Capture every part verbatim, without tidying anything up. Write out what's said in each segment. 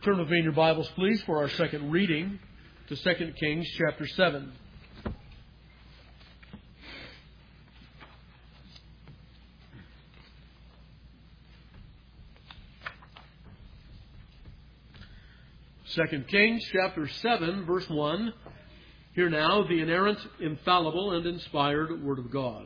Turn with me in your Bibles, please, for our second reading to Second Kings chapter seven. Second Kings chapter seven, verse one. Hear now the inerrant, infallible, and inspired Word of God.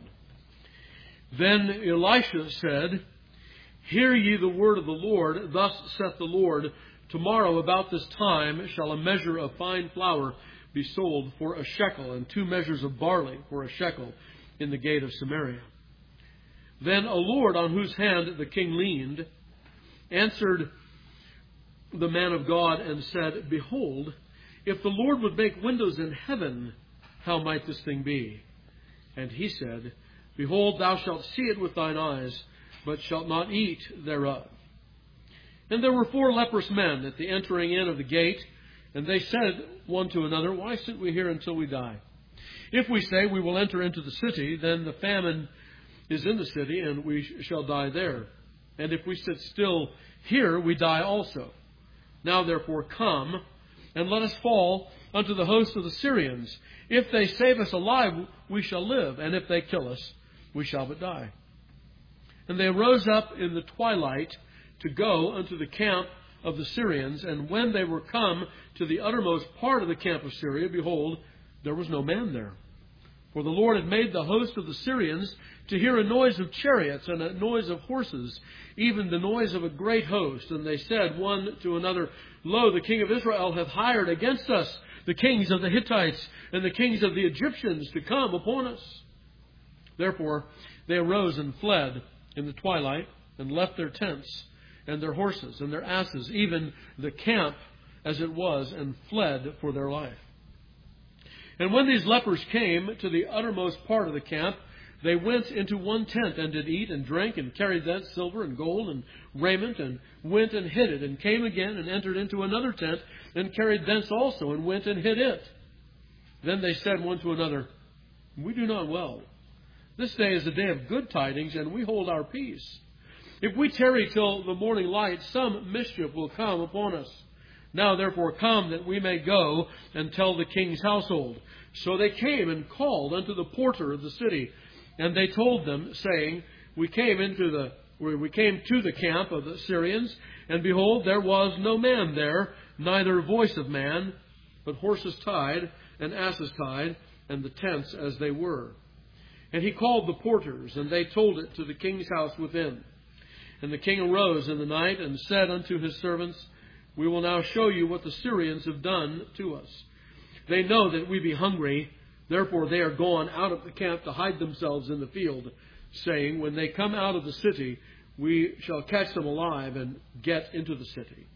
Then Elisha said, Hear ye the word of the Lord. Thus saith the Lord, Tomorrow about this time shall a measure of fine flour be sold for a shekel, and two measures of barley for a shekel in the gate of Samaria. Then a lord on whose hand the king leaned answered the man of God and said, Behold, if the Lord would make windows in heaven, how might this thing be? And he said, Behold, thou shalt see it with thine eyes, but shalt not eat thereof. And there were four leprous men at the entering in of the gate, and they said one to another, Why sit we here until we die? If we say we will enter into the city, then the famine is in the city, and we shall die there. And if we sit still here, we die also. Now therefore come, and let us fall unto the host of the Syrians. If they save us alive, we shall live, and if they kill us, we shall but die. And they rose up in the twilight to go unto the camp of the Syrians. And when they were come to the uttermost part of the camp of Syria, behold, there was no man there. For the Lord had made the host of the Syrians to hear a noise of chariots and a noise of horses, even the noise of a great host. And they said one to another, Lo, the king of Israel hath hired against us the kings of the Hittites and the kings of the Egyptians to come upon us. Therefore they arose and fled in the twilight, and left their tents and their horses and their asses, even the camp as it was, and fled for their life. And when these lepers came to the uttermost part of the camp, they went into one tent, and did eat and drank, and carried thence silver and gold and raiment, and went and hid it, and came again and entered into another tent, and carried thence also, and went and hid it. Then they said one to another, We do not well. This day is a day of good tidings, and we hold our peace. If we tarry till the morning light, some mischief will come upon us. Now therefore come, that we may go and tell the king's household. So they came and called unto the porter of the city, and they told them, saying, We came into the we came to the camp of the Syrians, and behold, there was no man there, neither voice of man, but horses tied and asses tied, and the tents as they were. And he called the porters, and they told it to the king's house within. And the king arose in the night and said unto his servants, We will now show you what the Syrians have done to us. They know that we be hungry, therefore they are gone out of the camp to hide themselves in the field, saying, When they come out of the city, we shall catch them alive and get into the city.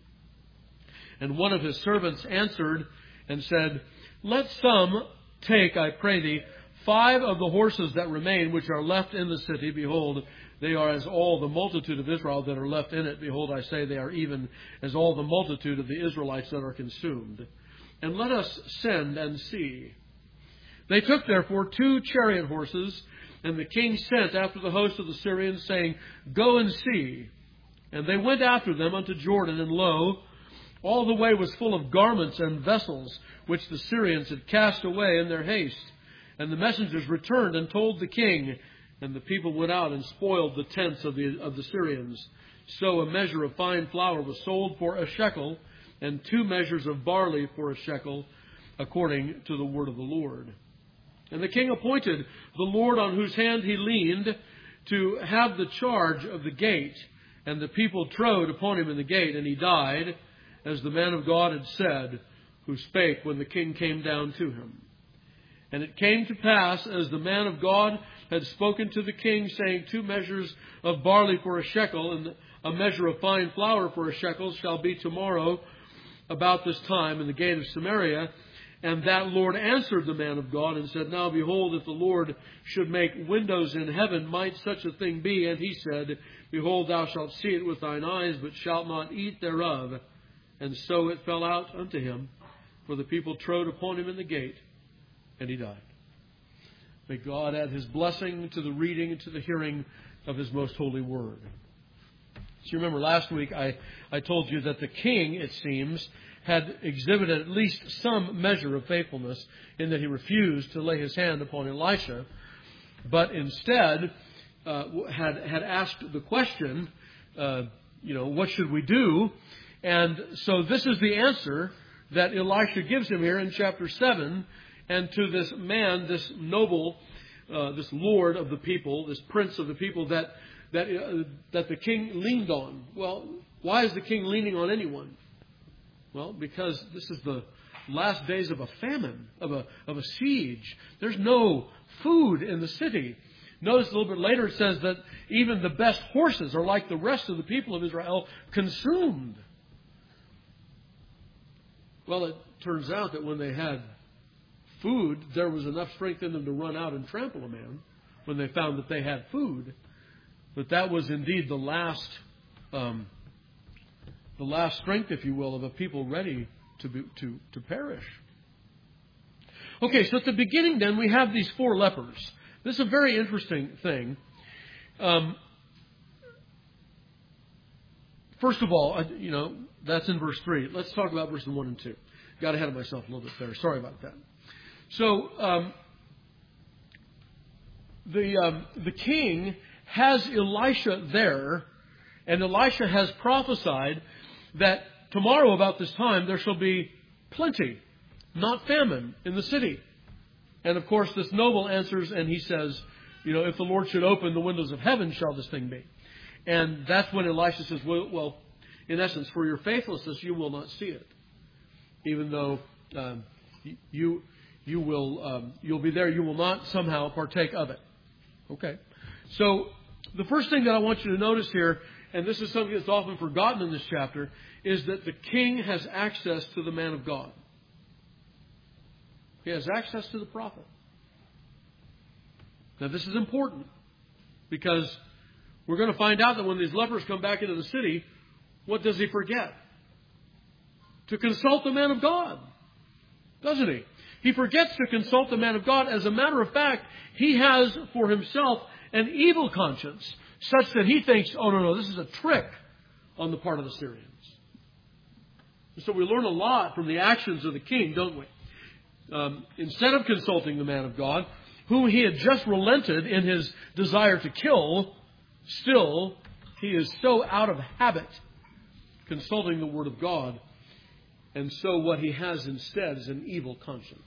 And one of his servants answered and said, Let some take, I pray thee, five of the horses that remain, which are left in the city. Behold, they are as all the multitude of Israel that are left in it. Behold, I say they are even as all the multitude of the Israelites that are consumed. And let us send and see. They took therefore two chariot horses, and the king sent after the host of the Syrians, saying, Go and see. And they went after them unto Jordan, and lo, all the way was full of garments and vessels, which the Syrians had cast away in their haste. And the messengers returned and told the king, and the people went out and spoiled the tents of the of the Syrians. So a measure of fine flour was sold for a shekel, and two measures of barley for a shekel, according to the word of the Lord. And the king appointed the Lord on whose hand he leaned to have the charge of the gate. And the people trode upon him in the gate, and he died, as the man of God had said, who spake when the king came down to him. And it came to pass, as the man of God had spoken to the king, saying, Two measures of barley for a shekel, and a measure of fine flour for a shekel, shall be tomorrow about this time in the gate of Samaria. And that Lord answered the man of God, and said, Now behold, if the Lord should make windows in heaven, might such a thing be? And he said, Behold, thou shalt see it with thine eyes, but shalt not eat thereof. And so it fell out unto him, for the people trode upon him in the gate, and he died. May God add his blessing to the reading and to the hearing of his most holy word. So you remember last week I, I told you that the king, it seems, had exhibited at least some measure of faithfulness in that he refused to lay his hand upon Elisha, but instead uh, had had asked the question, uh, you know, what should we do? And so this is the answer that Elisha gives him here in chapter seven, and to this man, this noble, uh, this lord of the people, this prince of the people that that uh, that the king leaned on. Well, why is the king leaning on anyone? Well, because this is the last days of a famine, of a of a siege. There's no food in the city. Notice a little bit later it says that even the best horses are like the rest of the people of Israel, consumed. Well, it turns out that when they had food, there was enough strength in them to run out and trample a man when they found that they had food. But that was indeed the last, um, the last strength, if you will, of a people ready to be, to to perish. Okay, so at the beginning, then we have these four lepers. This is a very interesting thing. Um, first of all, you know, that's in verse three. Let's talk about verses one and two. Got ahead of myself a little bit there. Sorry about that. So um, the um, the king has Elisha there, and Elisha has prophesied that tomorrow about this time there shall be plenty, not famine, in the city. And of course this noble answers and he says, you know, if the Lord should open the windows of heaven, shall this thing be? And that's when Elisha says, well, well in essence, for your faithlessness you will not see it. Even though um, you you will um, you'll be there, you will not somehow partake of it. Okay. So the first thing that I want you to notice here, and this is something that's often forgotten in this chapter, is that the king has access to the man of God. He has access to the prophet. Now this is important because we're going to find out that when these lepers come back into the city, what does he forget? To consult the man of God. Doesn't he? He forgets to consult the man of God. As a matter of fact, he has for himself an evil conscience such that he thinks, oh no, no, this is a trick on the part of the Syrians. And so we learn a lot from the actions of the king, don't we? Um, instead of consulting the man of God, whom he had just relented in his desire to kill, still he is so out of habit consulting the word of God. And so what he has instead is an evil conscience.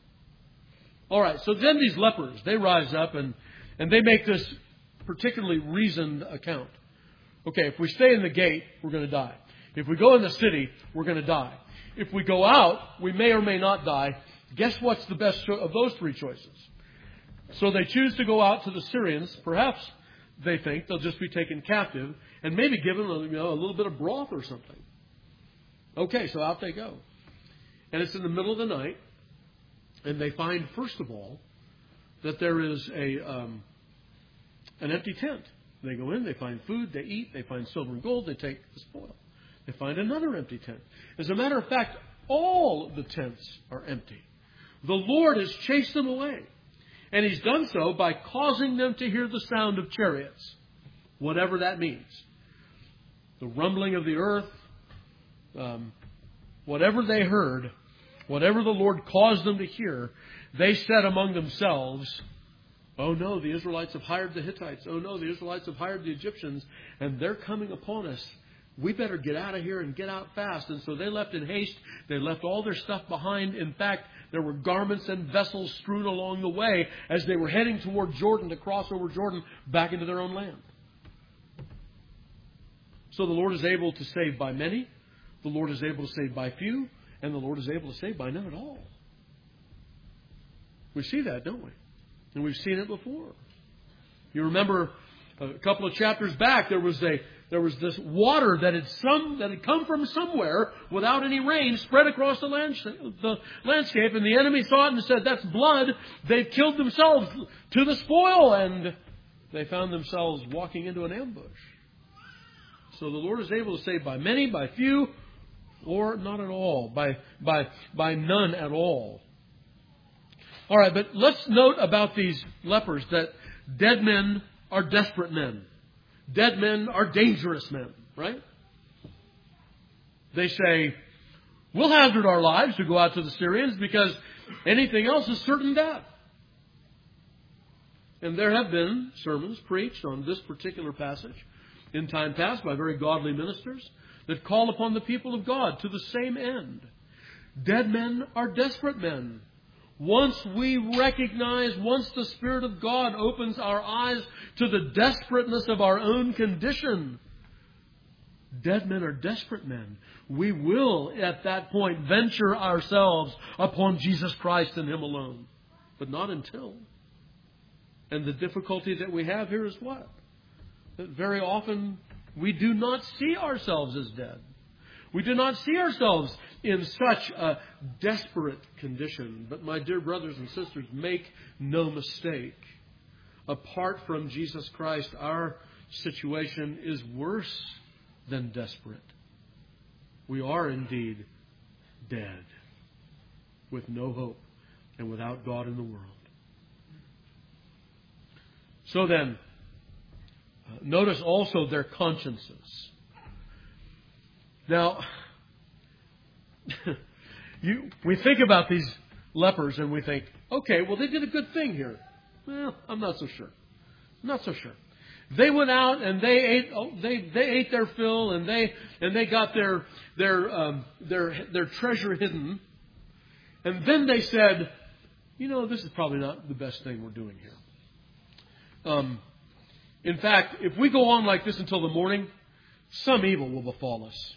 All right, so then these lepers, they rise up and, and they make this particularly reasoned account. Okay, if we stay in the gate, we're going to die. If we go in the city, we're going to die. If we go out, we may or may not die. Guess what's the best cho- of those three choices? So they choose to go out to the Syrians. Perhaps they think they'll just be taken captive and maybe given a, you know, a little bit of broth or something. Okay, so out they go. And it's in the middle of the night. And they find, first of all, that there is a um, an empty tent. They go in, they find food, they eat, they find silver and gold, they take the spoil. They find another empty tent. As a matter of fact, all the tents are empty. The Lord has chased them away. And He's done so by causing them to hear the sound of chariots, whatever that means. The rumbling of the earth, um, whatever they heard, whatever the Lord caused them to hear, they said among themselves, oh no, the Israelites have hired the Hittites. Oh no, the Israelites have hired the Egyptians, and they're coming upon us. We better get out of here and get out fast. And so they left in haste. They left all their stuff behind. In fact, there were garments and vessels strewn along the way as they were heading toward Jordan to cross over Jordan back into their own land. So the Lord is able to save by many. The Lord is able to save by few. And the Lord is able to save by none at all. We see that, don't we? And we've seen it before. You remember a couple of chapters back, there was a there was this water that had some that had come from somewhere without any rain, spread across the, land, the landscape, and the enemy saw it and said, "That's blood. They've killed themselves to the spoil," and they found themselves walking into an ambush. So the Lord is able to save by many, by few, or not at all, by by by none at all. All right, but let's note about these lepers that dead men are desperate men. Dead men are dangerous men. right? They say, we'll hazard our lives to go out to the Syrians because anything else is certain death. And there have been sermons preached on this particular passage in time past by very godly ministers that call upon the people of God to the same end. Dead men are desperate men. Once we recognize, once the Spirit of God opens our eyes to the desperateness of our own condition, dead men are desperate men. We will, at that point, venture ourselves upon Jesus Christ and Him alone. But not until. And the difficulty that we have here is what? That very often we do not see ourselves as dead. We do not see ourselves in such a desperate condition. But my dear brothers and sisters, make no mistake. Apart from Jesus Christ, our situation is worse than desperate. We are indeed dead, with no hope and without God in the world. So then, uh, notice also their consciences. Now, you, we think about these lepers and we think, okay, well, they did a good thing here. Well, I'm not so sure. Not so sure. They went out and they ate. Oh, they they ate their fill and they and they got their their um, their their treasure hidden. And then they said, you know, this is probably not the best thing we're doing here. Um, in fact, if we go on like this until the morning, some evil will befall us.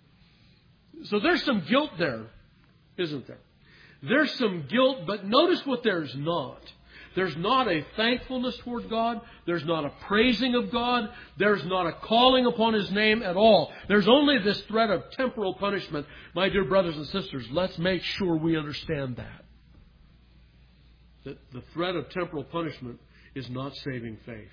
So there's some guilt there, isn't there? There's some guilt, but notice what there's not. There's not a thankfulness toward God. There's not a praising of God. There's not a calling upon His name at all. There's only this threat of temporal punishment. My dear brothers and sisters, let's make sure we understand that. That the threat of temporal punishment is not saving faith.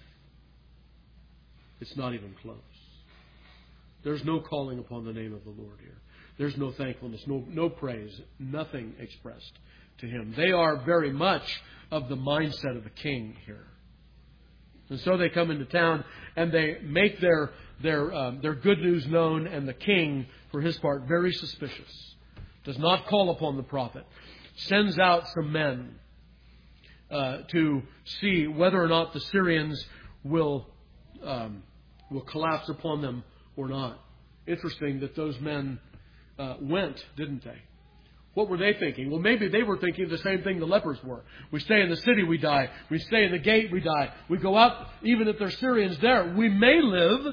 It's not even close. There's no calling upon the name of the Lord here. There's no thankfulness, no, no praise, nothing expressed to Him. They are very much of the mindset of a king here. And so they come into town and they make their their um, their good news known, and the king, for his part, very suspicious. Does not call upon the prophet. Sends out some men uh, to see whether or not the Syrians will um, will collapse upon them or not. Interesting that those men uh, went, didn't they? What were they thinking? Well, maybe they were thinking the same thing the lepers were. We stay in the city, we die. We stay in the gate, we die. We go out, even if there's Syrians there, we may live.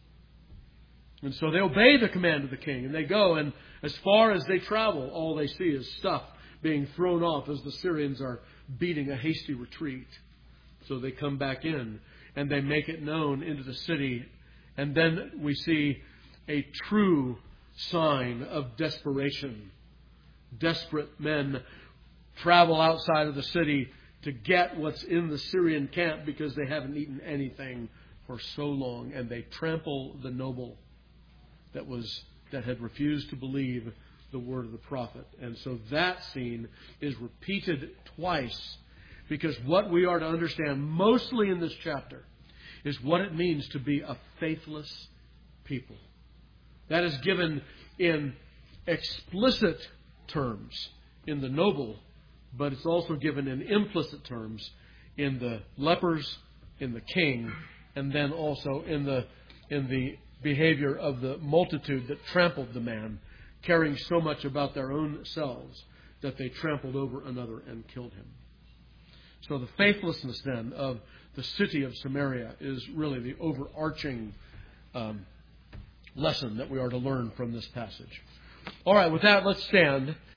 And so they obey the command of the king. And they go, and as far as they travel, all they see is stuff being thrown off as the Syrians are beating a hasty retreat. So they come back in, and they make it known into the city. And then we see a true sign of desperation. Desperate men travel outside of the city to get what's in the Syrian camp because they haven't eaten anything for so long, and they trample the noble that was that had refused to believe the word of the prophet. And so that scene is repeated twice, because what we are to understand mostly in this chapter is what it means to be a faithless people. That is given in explicit terms in the noble, but it's also given in implicit terms in the lepers, in the king, and then also in the in the behavior of the multitude that trampled the man, caring so much about their own selves that they trampled over another and killed him. So the faithlessness then of the city of Samaria is really the overarching um, lesson that we are to learn from this passage. All right, with that, let's stand.